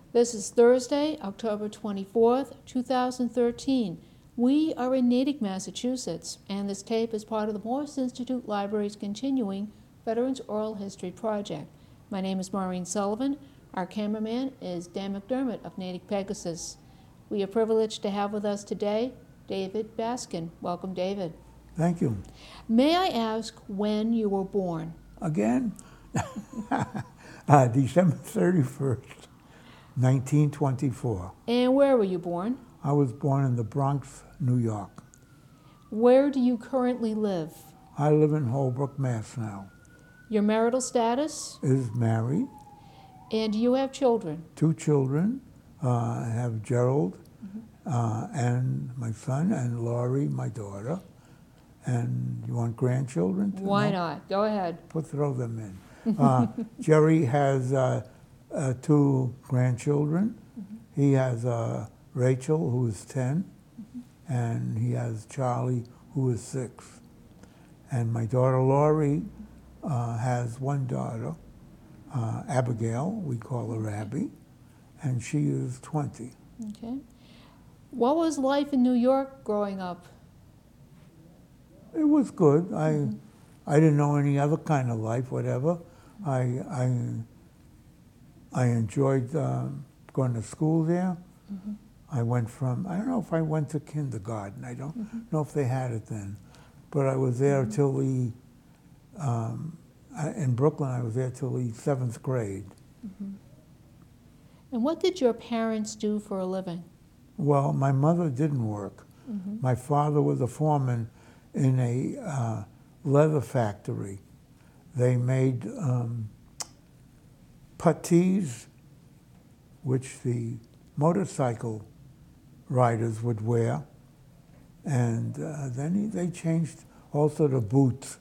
This is Thursday, October 24th, 2013. We are in Natick, Massachusetts, and this tape is part of the Morse Institute Library's continuing Veterans Oral History Project. My name is Maureen Sullivan. Our cameraman is Dan McDermott of Natick Pegasus. We are privileged to have with us today David Baskin. Welcome, David. Thank you. May I ask when you were born? Again, December 31st, 1924. And where were you born? I was born in the Bronx, New York. Where do you currently live? I live in Holbrook, Mass. now. Your marital status? Is married, And do you have children? 2 children. I have Gerald and my son, and Laurie, my daughter. And you want grandchildren? Why No? not? Go ahead. Throw them in. Jerry has 2 grandchildren. He has Rachel, who is 10, and he has Charlie, who is 6. And my daughter Laurie has 1 daughter, Abigail, we call her Abby, and she is 20. Okay. What was life in New York growing up? It was good. I didn't know any other kind of life, whatever. I enjoyed going to school there. I went from, I don't know if I went to kindergarten. I don't know if they had it then. But I was there till the, in Brooklyn, I was there till the 7th grade. And what did your parents do for a living? Well, my mother didn't work. My father was a foreman in a leather factory. They made puttees, which the motorcycle riders would wear, and then they changed also the boots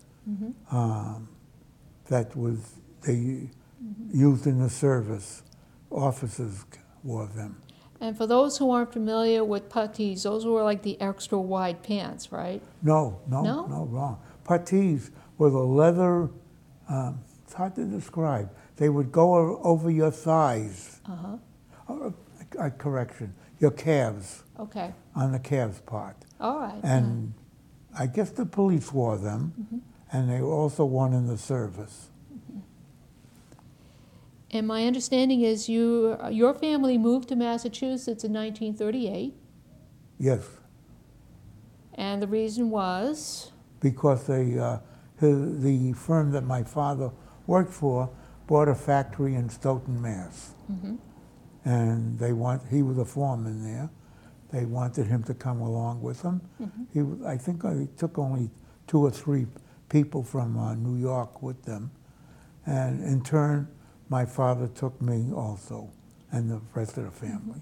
that was they used in the service. Officers wore them. And for those who aren't familiar with puttees, those were like the extra wide pants, right? No, wrong. Puttees were the leather, it's hard to describe. They would go over your thighs. Correction, your calves, Okay. on the calves part. All right. And I guess the police wore them, and they were also worn in the service. And my understanding is your family moved to Massachusetts in 1938, Yes, and the reason was? because the firm that my father worked for bought a factory in Stoughton, Mass. And he was a foreman there. They wanted him to come along with them. I think he took only 2 or 3 people from New York with them. And in turn, my father took me also, and the rest of the family.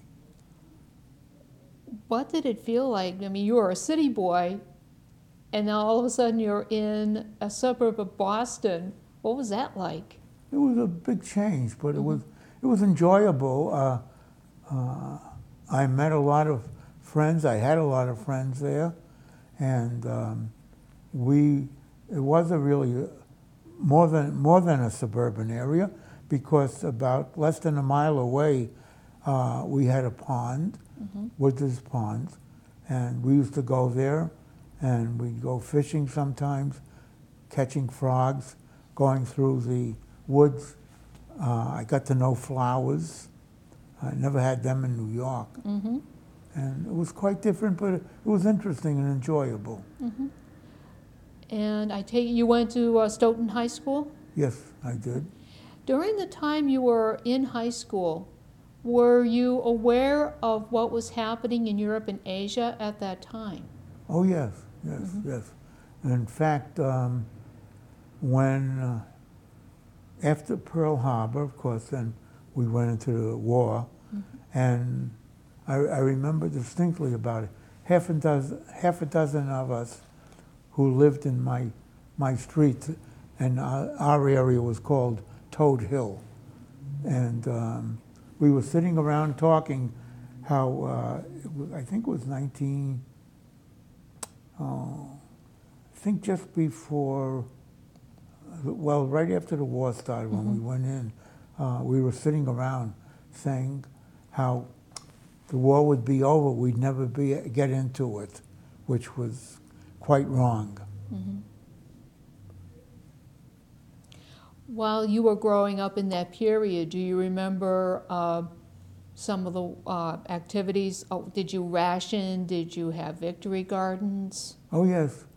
What did it feel like? I mean, you were a city boy, and now all of a sudden you're in a suburb of Boston. What was that like? It was a big change, but it was enjoyable. I met a lot of friends. I had a lot of friends there, and it was a really more than a suburban area, because about less than a mile away we had a pond, Wood's Pond, and we used to go there, and we'd go fishing sometimes, catching frogs, going through the woods. I got to know flowers. I never had them in New York. And it was quite different, but it was interesting and enjoyable. And I take it you went to Stoughton High School? Yes, I did. During the time you were in high school, were you aware of what was happening in Europe and Asia at that time? Oh, yes. In fact, when after Pearl Harbor, of course, then we went into the war, and I remember distinctly about it. Half a dozen of us who lived in my street, and our area was called Toad Hill, and we were sitting around talking how I think it was I think just before, right after the war started, when we went in, we were sitting around saying, how the war would be over, we'd never get into it, which was quite wrong. While you were growing up in that period, do you remember some of the activities? Oh, did you ration? Did you have victory gardens? Oh yes,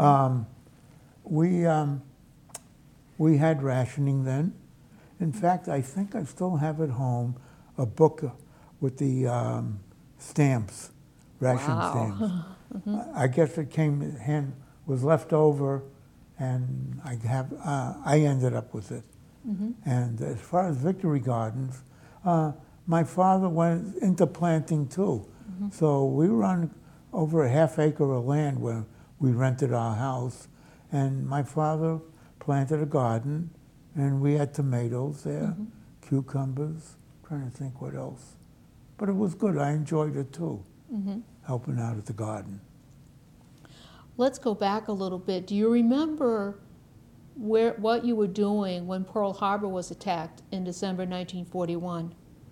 we had rationing then. In fact, I think I still have at home a book with the stamps, ration Wow. stamps. I guess it was left over, and I ended up with it. And as far as victory gardens, my father went into planting too. So we were on over a half acre of land where we rented our house, and my father planted a garden, and we had tomatoes there, cucumbers, trying to think what else. But it was good. I enjoyed it too, helping out at the garden. Let's go back a little bit. Do you remember what you were doing when Pearl Harbor was attacked in December 1941?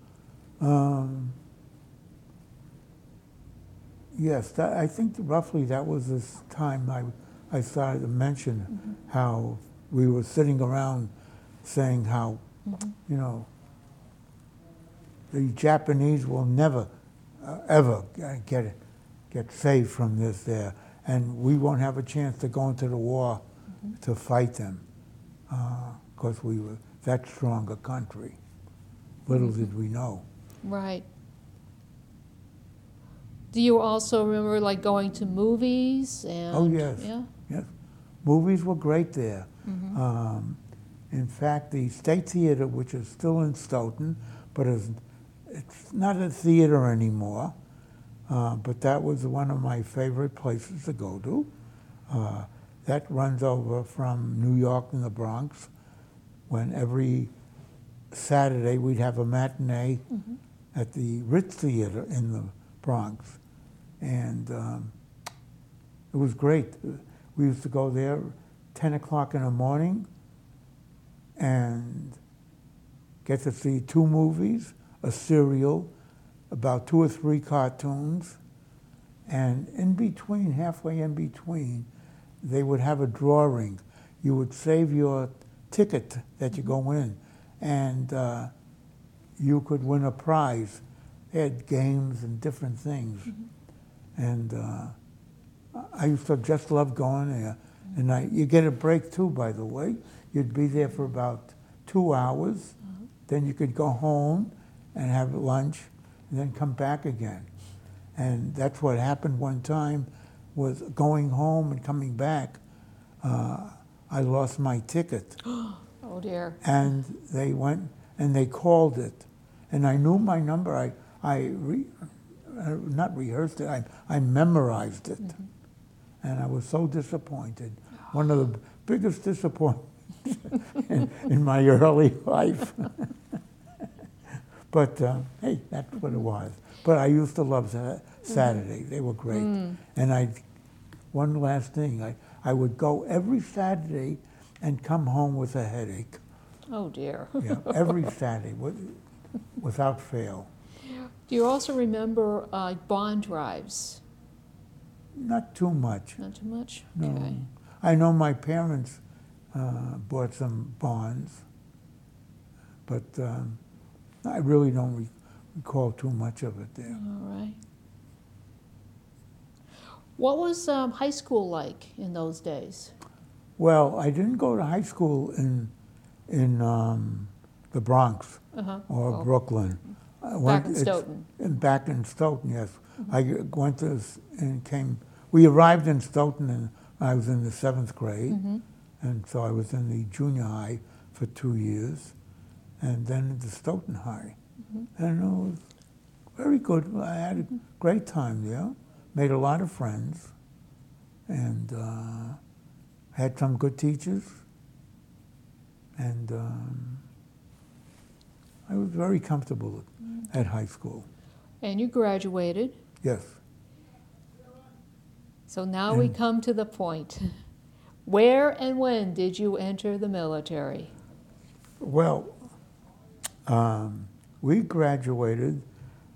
Yes, I think roughly that was this time I started to mention how we were sitting around saying how, you know, the Japanese will never, ever get saved from this there, and we won't have a chance to go into the war to fight them, because we were that strong a country. Little did we know. Right. Do you also remember like going to movies? And, Oh yes, Yeah. yes. Movies were great there. In fact, the State Theater, which is still in Stoughton, but it's not a theater anymore, but that was one of my favorite places to go to. That runs over from New York and the Bronx, when every Saturday we'd have a matinee at the Ritz Theater in the Bronx. And it was great. We used to go there 10 o'clock in the morning and get to see 2 movies, a serial, about 2 or 3 cartoons, and in between, halfway in between, they would have a drawing. You would save your ticket that you go in, and you could win a prize. They had games and different things. And I used to just love going there. And you get a break too, by the way. You'd be there for about 2 hours. Then you could go home and have lunch and then come back again. And that's what happened one time, was going home and coming back. I lost my ticket. Oh dear. And they went and they called it. And I knew my number. Not rehearsed it, I memorized it. And I was so disappointed. One of the biggest disappointments in my early life. But hey, that's what it was. But I used to love Saturday. They were great. And one last thing, I would go every Saturday and come home with a headache. Oh dear. Yeah, every Saturday, without fail. Do you also remember bond drives? Not too much. Not too much? No. Okay. I know my parents bought some bonds, but I really don't recall too much of it there. All right. What was high school like in those days? Well, I didn't go to high school in the Bronx or Brooklyn. Back in Stoughton. Back in Stoughton, yes. I went to and came. We arrived in Stoughton, and I was in the 7th grade, and so I was in the junior high for 2 years, and then into Stoughton High, and it was very good. I had a great time there, made a lot of friends, and had some good teachers, and I was very comfortable at high school. And you graduated. Yes. So now we come to the point. Where and when did you enter the military? Well, we graduated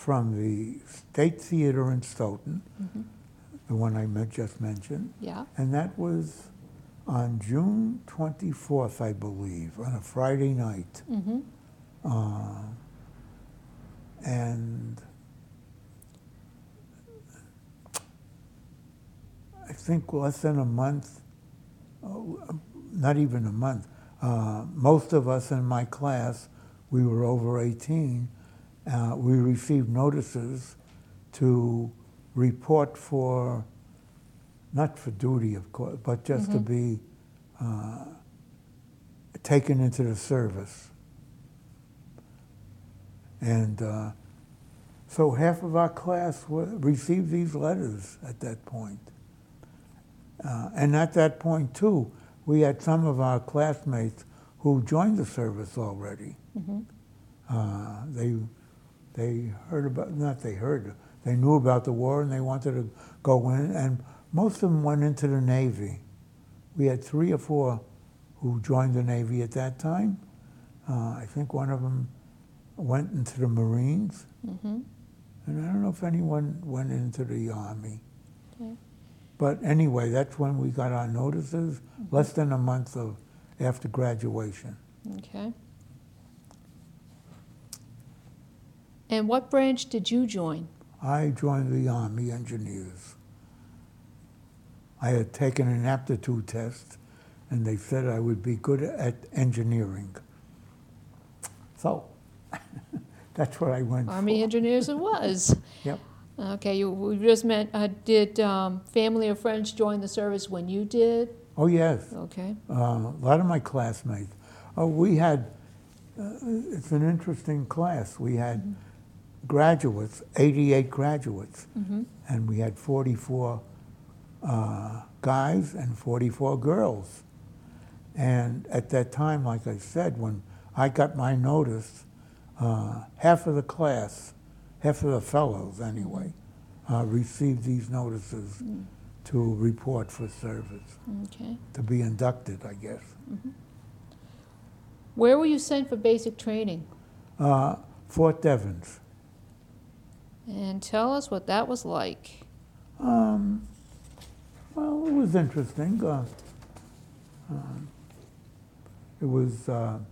from the State Theater in Stoughton, Mm-hmm. the one I just mentioned, Yeah. and that was on June 24th, I believe, on a Friday night. Mm-hmm. And I think less than a month, not even a month, most of us in my class, we were over 18, we received notices to report for, not for duty, of course, but just to be taken into the service. And so half of our class received these letters at that point. And at that point, too, we had some of our classmates who joined the service already. Mm-hmm. They heard about, not they heard, they knew about the war and they wanted to go in, and most of them went into the Navy. We had 3 or 4 who joined the Navy at that time. I think one of them went into the Marines, Mm-hmm. and I don't know if anyone went into the Army. Okay. But anyway, that's when we got our notices, less than a month after graduation. Okay. And what branch did you join? I joined the Army Engineers. I had taken an aptitude test, and they said I would be good at engineering. So that's what I went Army for. Engineers it was. Yep. Okay, we just meant, did family or friends join the service when you did? Oh, yes. Okay. A lot of my classmates. We had, it's an interesting class. We had graduates, 88 graduates, Mm-hmm. and we had 44 guys and 44 girls. And at that time, like I said, when I got my notice, half of the class, half of the fellows anyway, received these notices to report for service, Okay. to be inducted, I guess. Where were you sent for basic training? Fort Devens. And tell us what that was like. Well, it was interesting. It was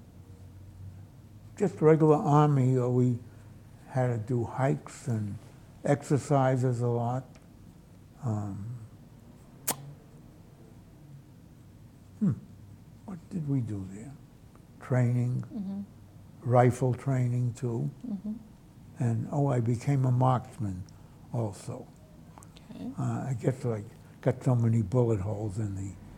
just regular Army. We had to do hikes and exercises a lot. What did we do there? Training, Mm-hmm. rifle training too. Mm-hmm. And I became a marksman also. Okay. I guess I got so many bullet holes in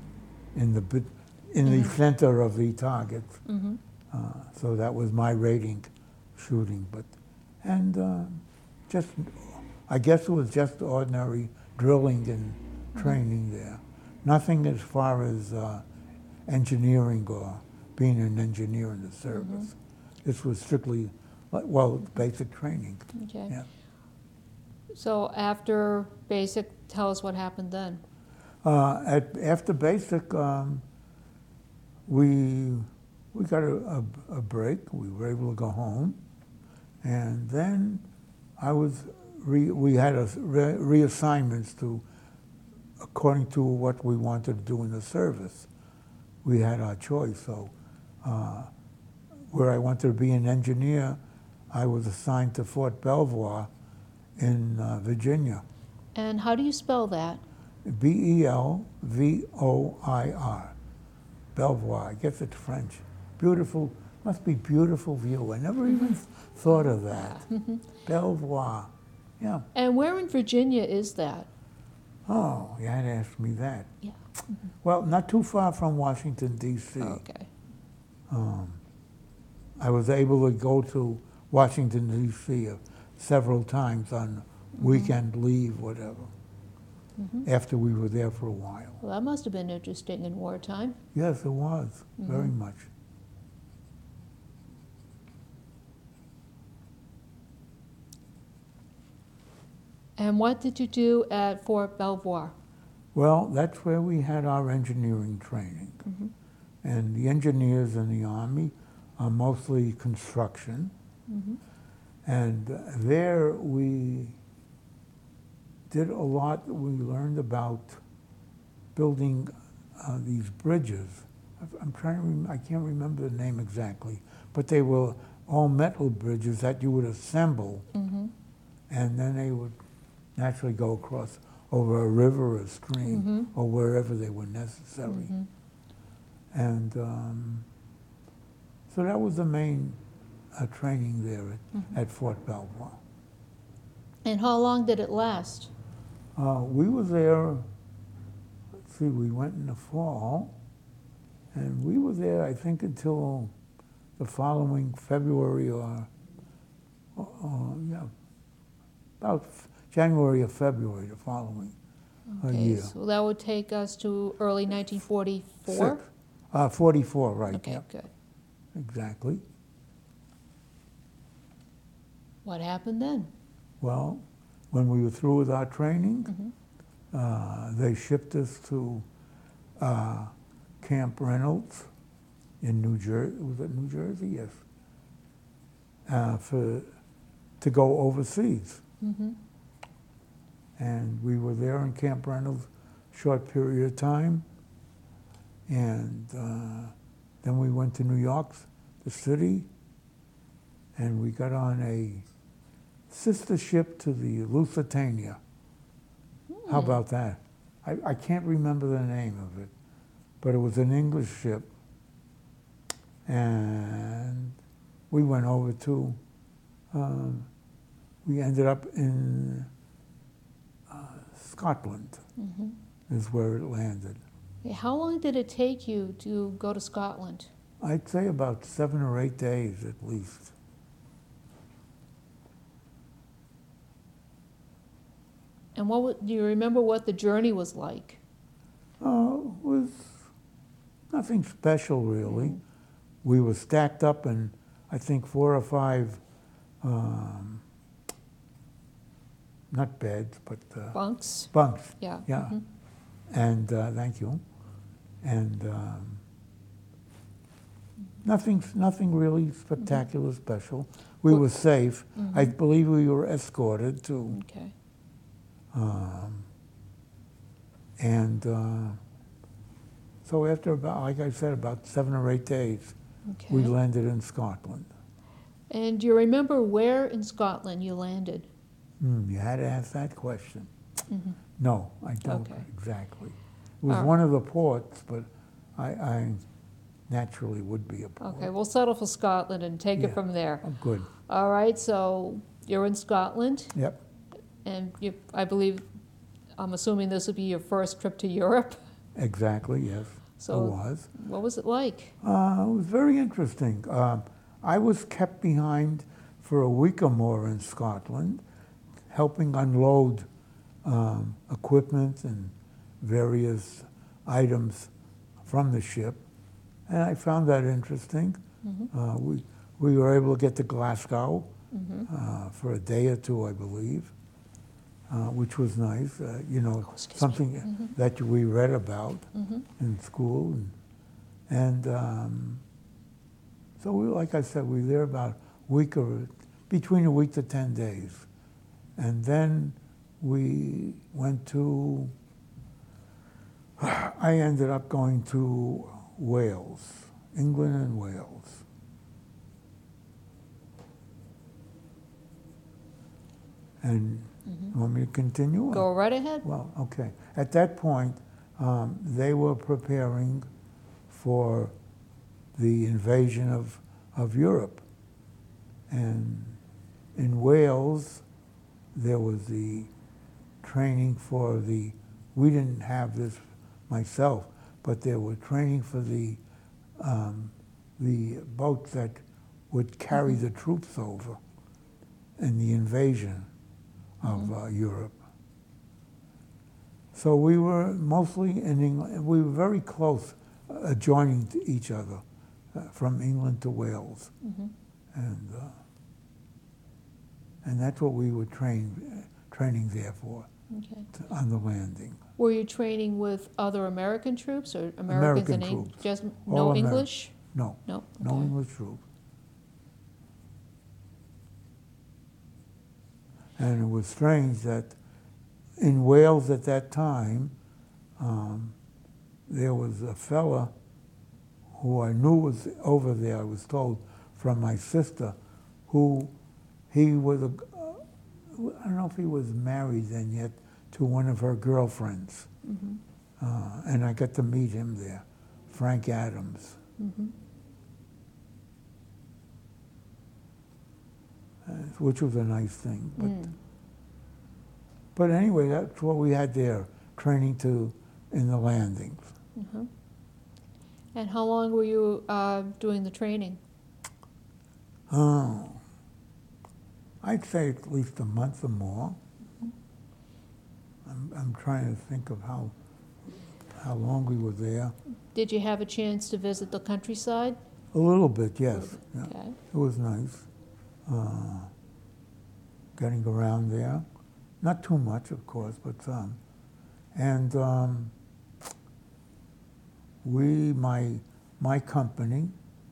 the center of the targets. Mm-hmm. So that was my rating shooting. Just, I guess it was just ordinary drilling and training there. Nothing as far as engineering or being an engineer in the service. This was strictly, basic training. Okay. Yeah. So after basic, tell us what happened then. After basic, we got a break. We were able to go home, and then we had reassignments to, according to what we wanted to do in the service. We had our choice. So, where I wanted to be an engineer, I was assigned to Fort Belvoir in Virginia. And how do you spell that? Belvoir. Belvoir, I guess it's French. Beautiful, must be beautiful view. I never even thought of that. Belvoir, yeah. And where in Virginia is that? Oh, you had to ask me that. Yeah. Well, not too far from Washington, D.C. Okay. I was able to go to Washington, D.C. Several times on weekend leave, whatever, after we were there for a while. Well, that must have been interesting in wartime. Yes, it was, very much. And what did you do at Fort Belvoir? Well, that's where we had our engineering training. And the engineers in the Army are mostly construction. And there we did a lot. We learned about building these bridges. I'm trying to I can't remember the name exactly, but they were all metal bridges that you would assemble, and then they would naturally go across over a river or a stream or wherever they were necessary. And so that was the main training there at Fort Belvoir. And how long did it last? We were there, let's see, we went in the fall, and we were there, I think, until the following February or yeah, about January or February the following year. So that would take us to early 1944? 44, right, Okay, yeah, good. exactly. What happened then? Well, when we were through with our training, they shipped us to Camp Reynolds in New Jersey. Was it New Jersey? Yes. To go overseas. And we were there in Camp Reynolds a short period of time. And then we went to New York, the city, and we got on a sister ship to the Lusitania. How about that? I can't remember the name of it, but it was an English ship. And we went over to, we ended up in Scotland, is where it landed. How long did it take you to go to Scotland? I'd say about 7 or 8 days at least. And do you remember what the journey was like? It was nothing special, really. We were stacked up in, I think, 4 or 5, not beds, but Bunks? bunks. Yeah. Yeah. And thank you. And nothing really spectacular, special. We were safe. I believe we were escorted too. Okay. And so after about, like I said, about 7 or 8 days, Okay. we landed in Scotland. And do you remember where in Scotland you landed? You had to ask that question. No, I don't Okay. exactly. It was All right. one of the ports, but I naturally would be a port. Okay, we'll settle for Scotland and take Yeah. it from there. Oh, good. All right, so you're in Scotland, Yep. and I'm assuming this would be your first trip to Europe. Exactly. Yes. So it was. what was it like? It was very interesting. I was kept behind for a week or more in Scotland, helping unload equipment and various items from the ship, and I found that interesting. We were able to get to Glasgow for a day or two, I believe, which was nice. Something that we read about in school, and so like I said, we were there about between a week to 10 days, and then we went to. I ended up going to Wales, England and Wales. And you want me to continue? Go right ahead. Well, okay. At that point, they were preparing for the invasion of Europe. And in Wales, there was the training for we didn't have this myself, but they were training for the boats that would carry the troops over in the invasion of Europe. So we were mostly in England. We were very close, adjoining to each other, from England to Wales, and that's what we were training there for, Okay. on the landing. Were you training with other American troops or Americans American in troops. Just All no Ameri- English? No, No. no Okay. English troops. And it was strange that in Wales at that time, there was a fella who I knew was over there, I was told from my sister, who he was, I don't know if he was married then yet, to one of her girlfriends. And I got to meet him there, Frank Adams. Which was a nice thing. But anyway, that's what we had there, training in the landings. And how long were you doing the training? Oh, I'd say at least a month or more. I'm trying to think of how long we were there. Did you have a chance to visit the countryside? A little bit, yes. Yeah. Okay. It was nice. Getting around there. Not too much, of course, but some. And my company,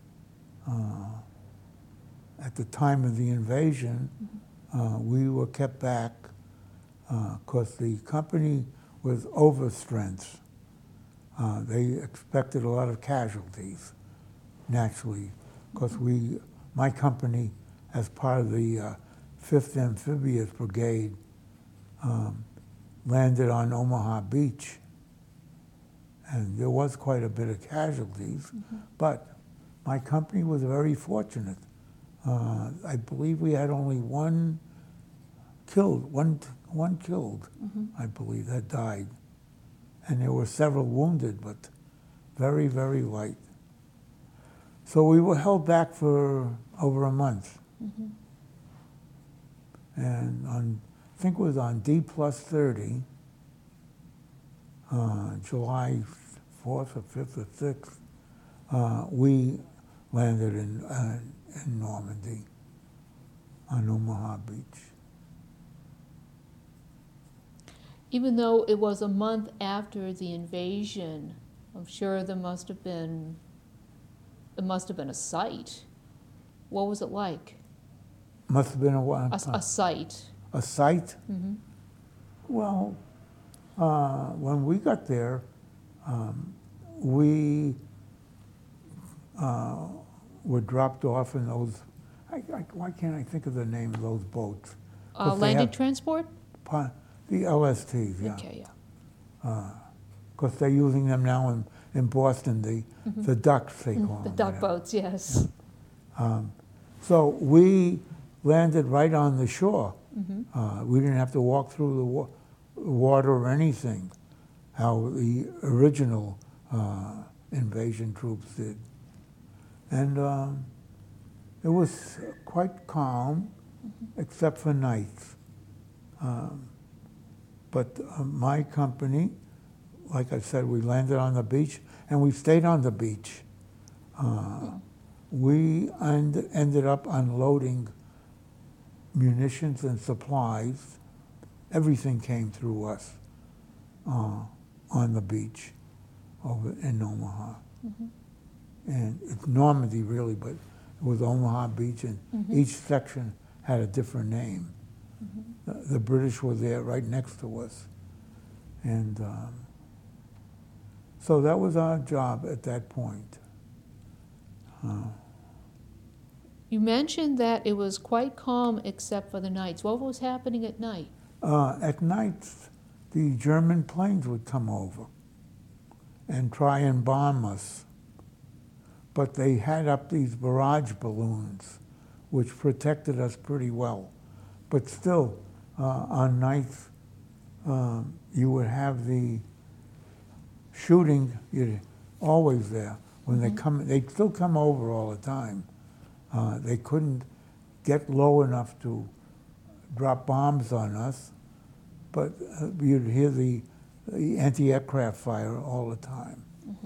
at the time of the invasion, we were kept back because the company was overstrength. They expected a lot of casualties, naturally, because my company, as part of the 5th Amphibious Brigade, landed on Omaha Beach. And there was quite a bit of casualties, but my company was very fortunate. I believe we had only one killed, I believe, that died. And there were several wounded, but very, very light. So we were held back for over a month. And I think it was on D+30, July 4th or 5th or 6th, we landed in Normandy on Omaha Beach. Even though it was a month after the invasion, I'm sure there must have been a sight. What was it like? Must have been a sight. A sight? Well, when we got there, we were dropped off in those, why can't I think of the name of those boats? Landing transport? The LSTs, yeah. Okay, yeah. Because they're using them now in Boston, the ducks, they call them. The duck boats, yes. So we landed right on the shore. We didn't have to walk through the water or anything, how the original invasion troops did. And it was quite calm, except for nights. But my company, like I said, we landed on the beach, and we stayed on the beach. We ended up unloading munitions and supplies. Everything came through us on the beach over in Omaha. And it's Normandy, really, but it was Omaha Beach, and each section had a different name. The British were there right next to us. And so that was our job at that point. You mentioned that it was quite calm except for the nights. What was happening at night? At night, the German planes would come over and try and bomb us. But they had up these barrage balloons, which protected us pretty well. But still, on nights, you would have the shooting always there. When they come, they'd still come over all the time. They couldn't get low enough to drop bombs on us, but you'd hear the anti-aircraft fire all the time.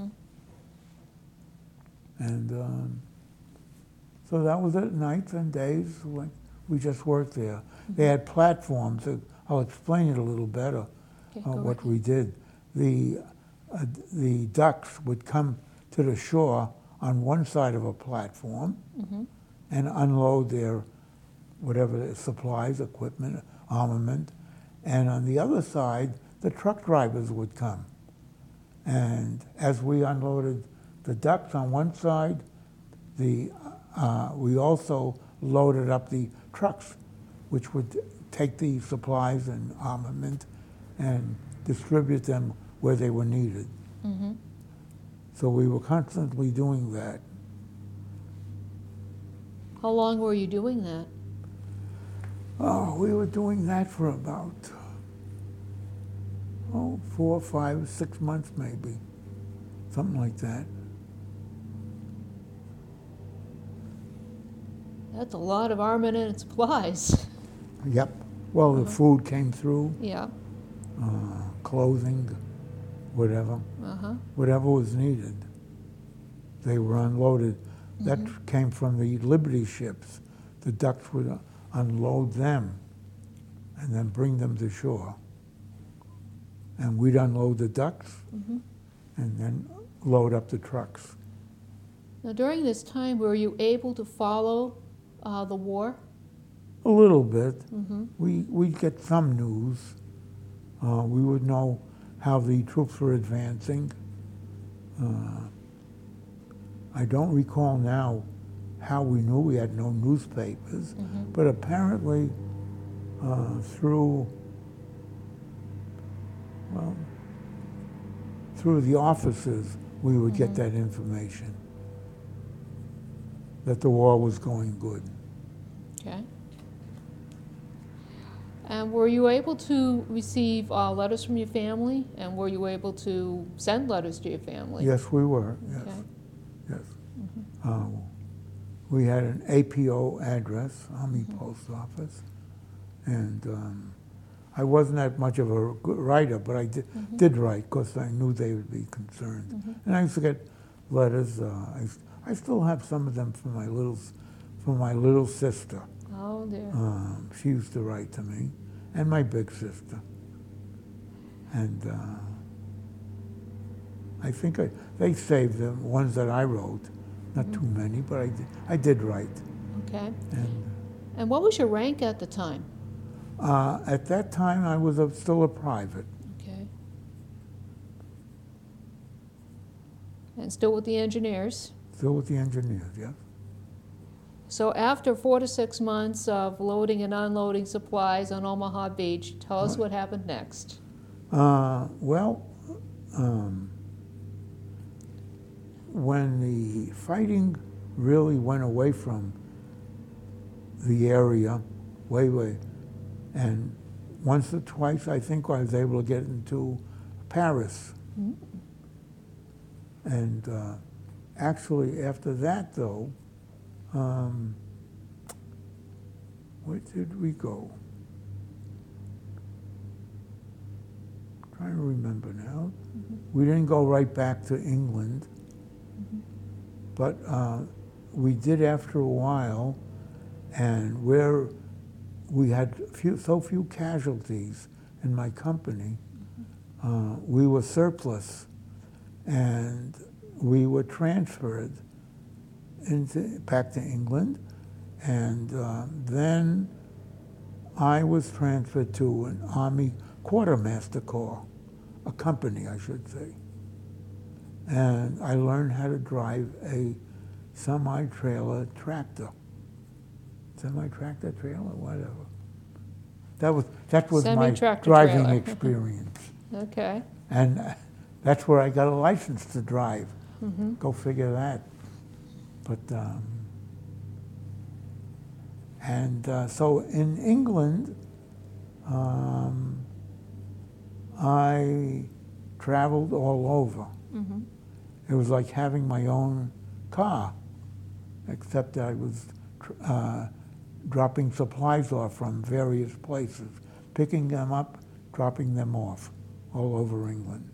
And so that was it, nights and days when we just worked there. They had platforms. I'll explain it a little better, what we did. The ducks would come to the shore on one side of a platform and unload their whatever the supplies, equipment, armament. And on the other side, the truck drivers would come. And as we unloaded the ducks on one side, we also loaded up the trucks, which would take the supplies and armament and distribute them where they were needed. Mm-hmm. So we were constantly doing that. How long were you doing that? Oh, we were doing that for about 4, 5, 6 months maybe, something like that. That's a lot of armament and supplies. Yep. Well, the food came through, Yeah. clothing, whatever. Uh-huh. Whatever was needed. They were unloaded. That came from the Liberty ships. The ducks would unload them and then bring them to shore. And we'd unload the ducks and then load up the trucks. Now, during this time, were you able to follow the war? A little bit. Mm-hmm. We'd get some news. We would know how the troops were advancing. I don't recall now how we knew. We had no newspapers, but apparently through the offices we would get that information that the war was going good. Okay. And were you able to receive letters from your family? And were you able to send letters to your family? Yes, we were. Yes, Okay. yes. We had an APO address, Army Post Office, and I wasn't that much of a good writer, but I did write because I knew they would be concerned. And I used to get letters. I still have some of them from my little sister. Oh, dear. She used to write to me, and my big sister. And I think they saved the ones that I wrote. Not too many, but I did write. Okay. And And what was your rank at the time? at that time, I was still a private. Okay. And still with the engineers? Still with the engineers, yes. So after 4 to 6 months of loading and unloading supplies on Omaha Beach, tell us what happened next. When the fighting really went away from the area, and once or twice I think I was able to get into Paris. And actually after that though, where did we go? Trying to remember now. We didn't go right back to England, but we did after a while, and where we had so few casualties in my company, we were surplus, and we were transferred back to England, and then I was transferred to an Army Quartermaster Corps, a company, I should say. And I learned how to drive a semi-trailer tractor. Semi-tractor trailer, whatever. That was my Semi-tractor driving trailer. experience. Okay. And that's where I got a license to drive. Go figure that. But so in England, I traveled all over. It was like having my own car, except I was dropping supplies off from various places, picking them up, dropping them off all over England.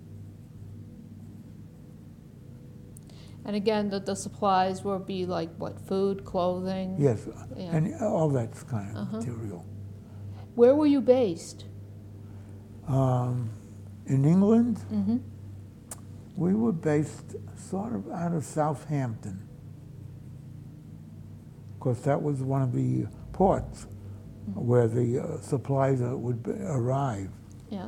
And again, the supplies would be like what, food, clothing? Yes, Yeah. and all that kind of material. Where were you based? In England, Mm-hmm. we were based sort of out of Southampton. Of course, that was one of the ports where the supplies arrive. Yeah.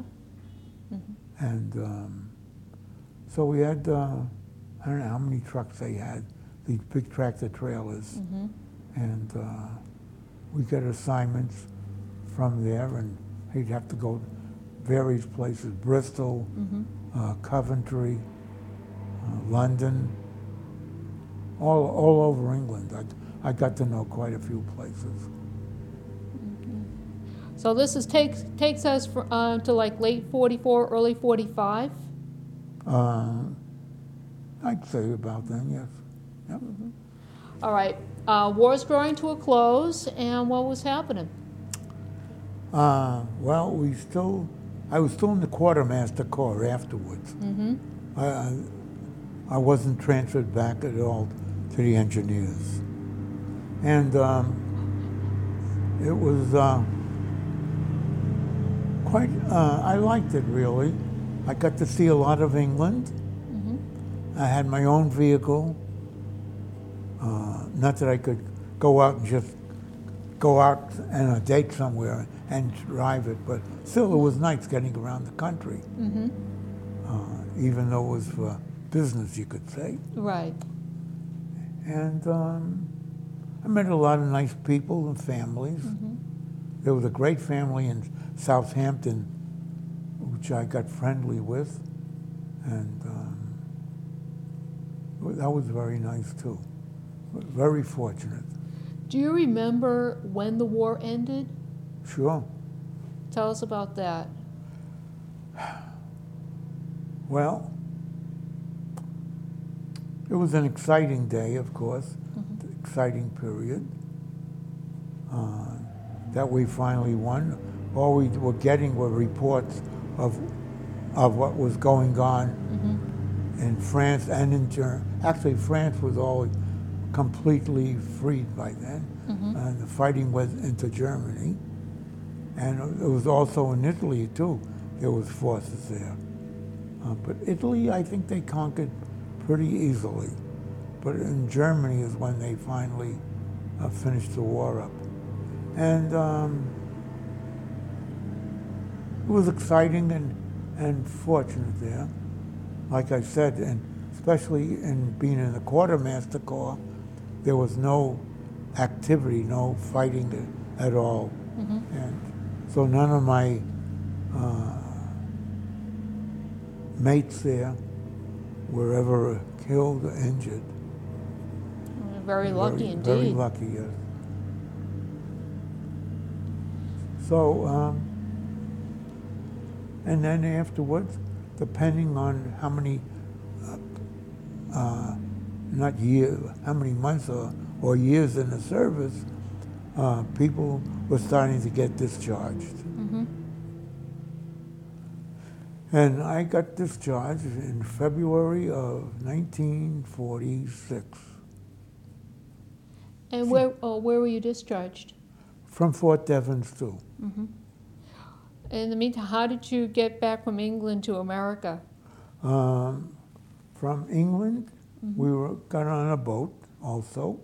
And so we had, I don't know how many trucks they had, these big tractor trailers. And we got assignments from there, and he'd have to go various places, Bristol, Coventry, London, all over England. I got to know quite a few places. So this is takes us to like late 44, early 45? I'd say about then, yes. Yep. All right. War's drawing to a close, and what was happening? Well, I was still in the Quartermaster Corps afterwards. I wasn't transferred back at all to the engineers. And it was quite, I liked it really. I got to see a lot of England. I had my own vehicle. Not that I could go out and just go out on a date somewhere and drive it, but still it was nice getting around the country. Even though it was for business, you could say. Right. And I met a lot of nice people and families. There was a great family in Southampton, which I got friendly with, and that was very nice too. Very fortunate. Do you remember when the war ended? Sure. Tell us about that. Well, it was an exciting day, of course, exciting period that we finally won. All we were getting were reports of what was going on in France and in Germany. Actually, France was all completely freed by then, and the fighting went into Germany. And it was also in Italy, too. There was forces there. But Italy, I think they conquered pretty easily. But in Germany is when they finally finished the war up. And it was exciting and fortunate there. Like I said, and especially in being in the Quartermaster Corps, there was no activity, no fighting at all. And so none of my mates there were ever killed or injured. Very lucky indeed. Very lucky, yes. So, and then afterwards, depending on how many, not years, how many months or years in the service, people were starting to get discharged. And I got discharged in February of 1946. And where were you discharged? From Fort Devens, too. In the meantime, how did you get back from England to America? From England, we got on a boat also.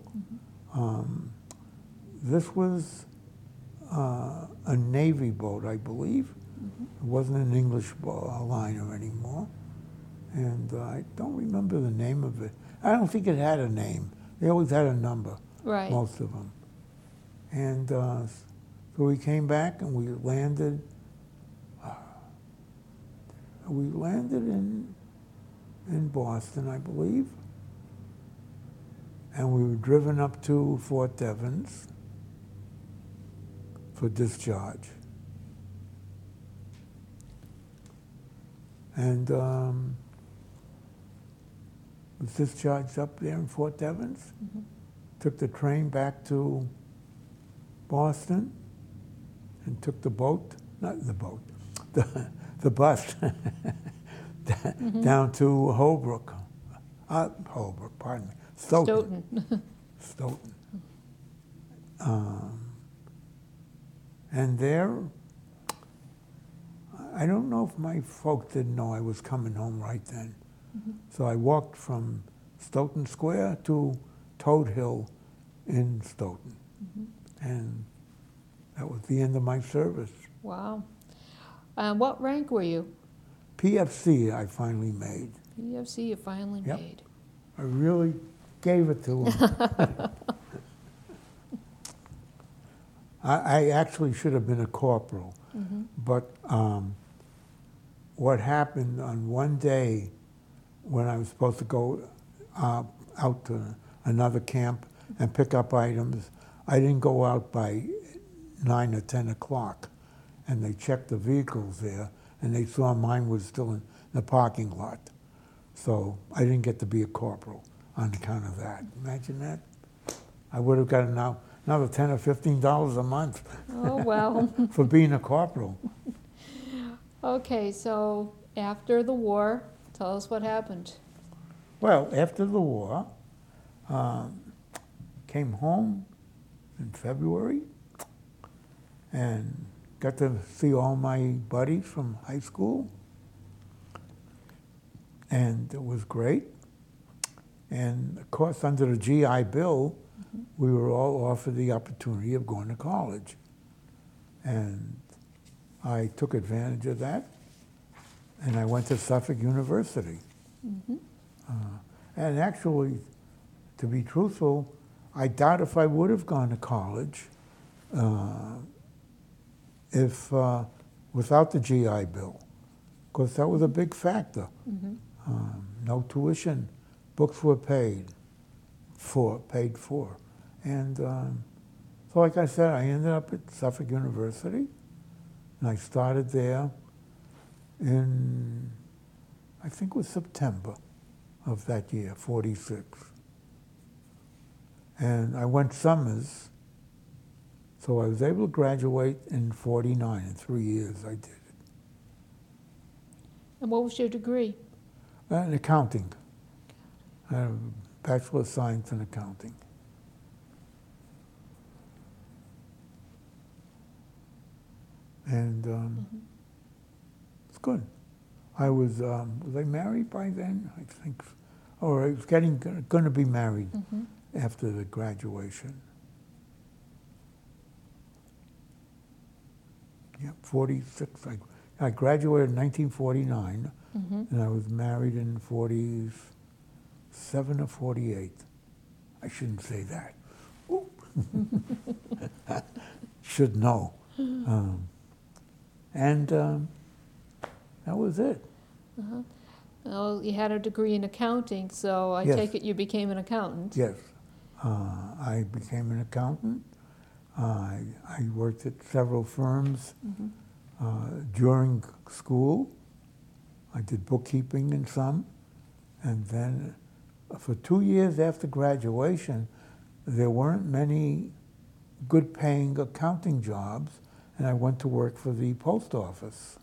This was a Navy boat, I believe. It wasn't an English liner anymore. And I don't remember the name of it. I don't think it had a name. They always had a number, Right. most of them. And so we came back and we landed. We landed in Boston, I believe. And we were driven up to Fort Devens for discharge. And was discharged up there in Fort Devens. Took the train back to Boston and took the boat, not the boat, the bus down to Holbrook. Holbrook, pardon me. Stoughton. Stoughton. And there, I don't know if my folks didn't know I was coming home right then. So I walked from Stoughton Square to Toad Hill in Stoughton. And That was the end of my service. Wow. What rank were you? PFC I finally made. PFC you finally Yep. made. I really gave it to him. I actually should have been a corporal, but what happened on one day when I was supposed to go out to another camp and pick up items, I didn't go out by 9 or 10 o'clock, and they checked the vehicles there, and they saw mine was still in the parking lot. So I didn't get to be a corporal on account of that. Imagine that. I would have gotten now another $10 or $15 a month Oh, well. for being a corporal. Okay, so after the war, tell us what happened. Well, after the war, came home in February and got to see all my buddies from high school, and it was great. And of course, under the GI Bill, we were all offered the opportunity of going to college. And I took advantage of that, and I went to Suffolk University. And actually, to be truthful, I doubt if I would have gone to college if without the GI Bill, because that was a big factor. No tuition, books were paid for. And so like I said, I ended up at Suffolk University, and I started there in, I think it was September of that year, 46. And I went summers, so I was able to graduate in 49. In 3 years I did it. And what was your degree? In accounting. I had a Bachelor of Science in Accounting. And it's good. I was I married by then? I think, or I was going to be married after the graduation. Yeah, 46. I graduated in 1949, and I was married in 47 or 48. I shouldn't say that. Should know. And that was it. Well, you had a degree in accounting, so I Yes. take it you became an accountant. Yes. I became an accountant. I worked at several firms during school. I did bookkeeping in some. And then for 2 years after graduation, there weren't many good paying accounting jobs, and I went to work for the post office.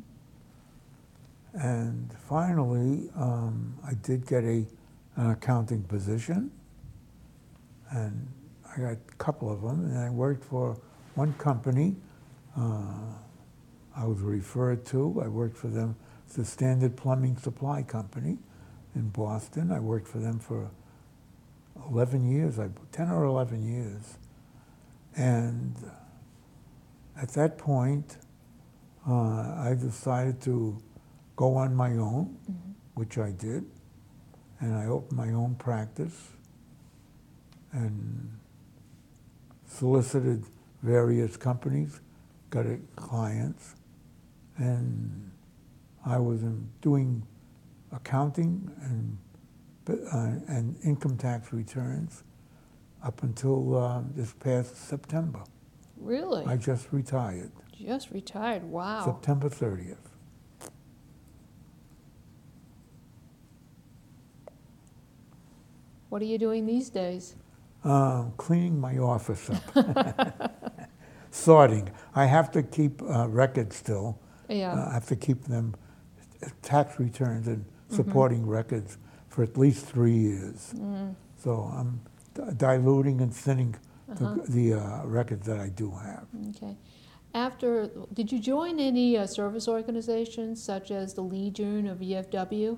And finally, I did get an accounting position, and I got a couple of them, and I worked for one company I was referred to. I worked for them, it's the Standard Plumbing Supply Company in Boston. I worked for them for 11 years, 10 or 11 years. And at that point, I decided to go on my own, which I did, and I opened my own practice and solicited various companies, got clients, and I was doing accounting and income tax returns up until this past September. Really? I just retired, Just retired. Wow. September 30th. What are you doing these days? Cleaning my office up. Sorting. I have to keep records still. Yeah. I have to keep them, tax returns and supporting records for at least 3 years. So I'm diluting and thinning the records that I do have. Okay. Did you join any service organizations such as the Legion or VFW?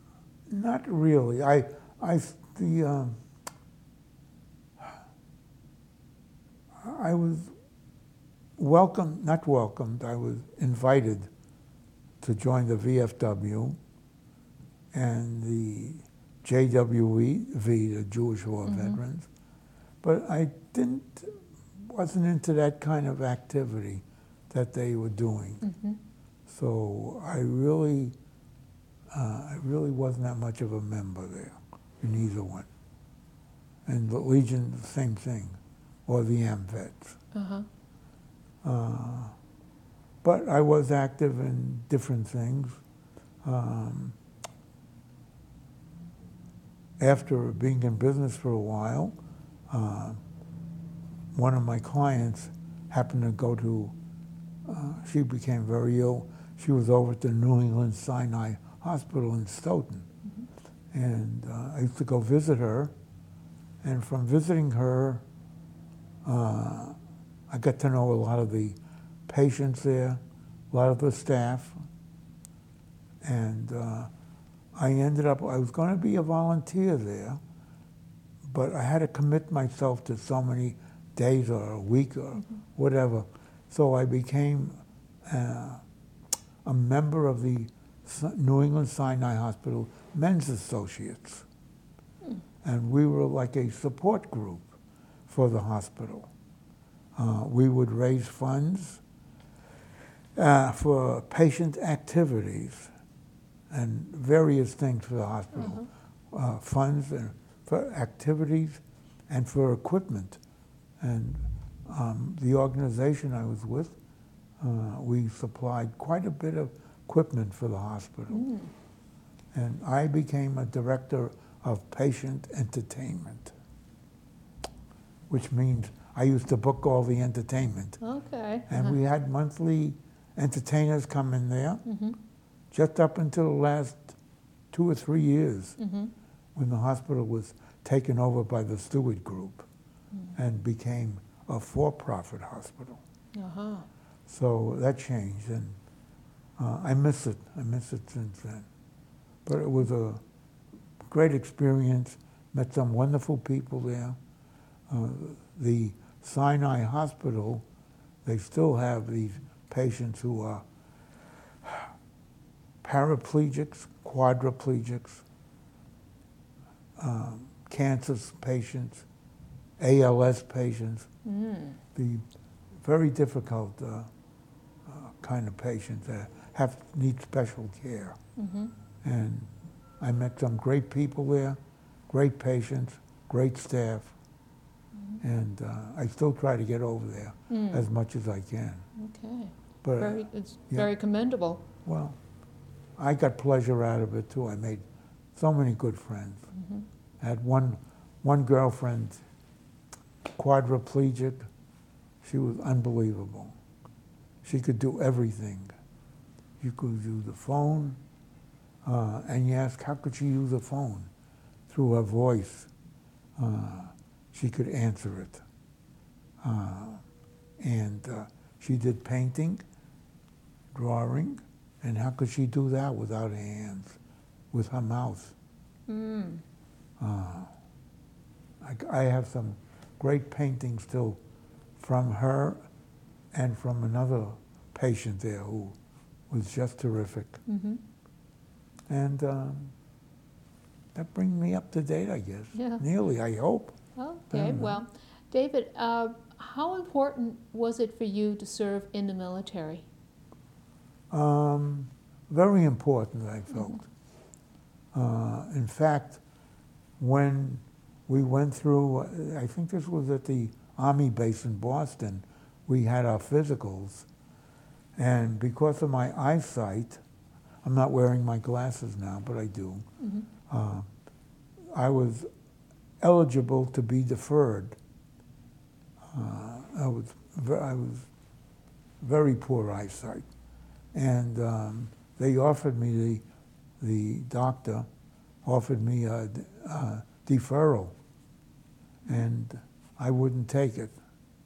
Not really. I was welcomed, not welcomed, I was invited to join the VFW and the JWV, the Jewish War Veterans, but I wasn't into that kind of activity that they were doing. So I really wasn't that much of a member there in either one. And the Legion, the same thing, or the AMVETS. But I was active in different things. After being in business for a while, one of my clients happened to go to, she became very ill. She was over at the New England Sinai Hospital in Stoughton. And I used to go visit her. And from visiting her, I got to know a lot of the patients there, a lot of the staff. And I was going to be a volunteer there, but I had to commit myself to so many days or a week or whatever. So I became a member of the New England Sinai Hospital Men's Associates. And we were like a support group for the hospital. We would raise funds for patient activities and various things for the hospital. Funds for activities and for equipment. And the organization I was with, we supplied quite a bit of equipment for the hospital. And I became a director of patient entertainment, which means I used to book all the entertainment. Okay. And we had monthly entertainers come in there, just up until the last 2 or 3 years, when the hospital was taken over by the Stewart Group and became a for-profit hospital. So that changed, and I miss it. I miss it since then. But it was a great experience, met some wonderful people there. The Sinai Hospital, they still have these patients who are paraplegics, quadriplegics, cancer patients, ALS patients, the very difficult kind of patients that need special care. And I met some great people there, great patients, great staff, and I still try to get over there as much as I can. Okay. But It's yeah. very commendable. Well, I got pleasure out of it too. I made so many good friends. I had one girlfriend, quadriplegic. She was unbelievable. She could do everything. You could use the phone, and you ask, how could she use a phone? Through her voice, she could answer it. And she did painting, drawing, and how could she do that without her hands, with her mouth? I have some great paintings still from her and from another patient there who was just terrific. And that brings me up to date, I guess. Yeah. Nearly, I hope. Okay, well, David, how important was it for you to serve in the military? Very important, I felt. In fact, when we went through, I think this was at the Army base in Boston, we had our physicals. And because of my eyesight, I'm not wearing my glasses now, but I do, I was eligible to be deferred. I was very poor eyesight. And they offered me, the doctor offered me a deferral, and I wouldn't take it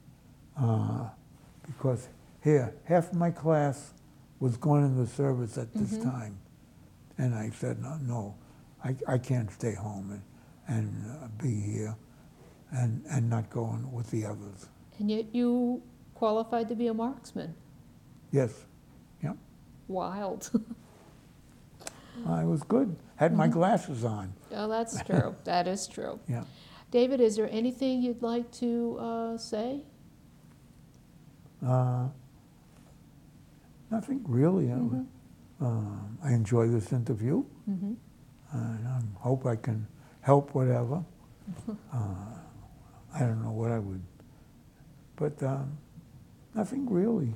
because here, half of my class was going into the service at this time. And I said, no, I can't stay home and be here and not go on with the others. And yet you qualified to be a marksman. Yes, Wild. I was good. Had my glasses on. Oh, that's true. That is true. Yeah. David, is there anything you'd like to say? Nothing really. I enjoy this interview, Mm-hmm. and I hope I can help whatever. I don't know what I would, but nothing really.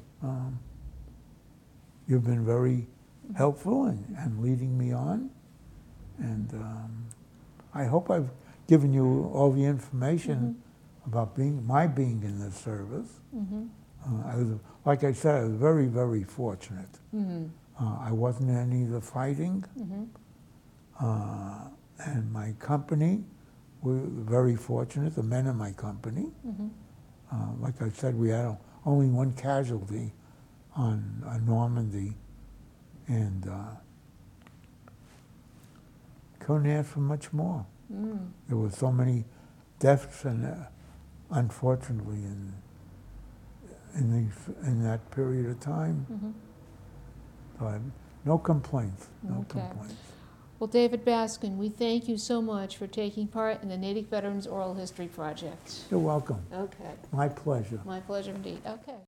You've been very helpful and leading me on, and I hope I've given you all the information about my being in this service. Mm-hmm. I was, like I said, I was very, very fortunate. Mm-hmm. I wasn't in any of the fighting, Mm-hmm. and my company, we were very fortunate, the men in my company. Mm-hmm. Like I said, we had only one casualty on Normandy, and couldn't ask for much more. Mm. There were so many deaths, and unfortunately, in that period of time. Mm-hmm. So no complaints, no Okay. complaints. Well, David Baskin, we thank you so much for taking part in the Natick Veterans Oral History Project. You're welcome. Okay. My pleasure. My pleasure indeed. Okay.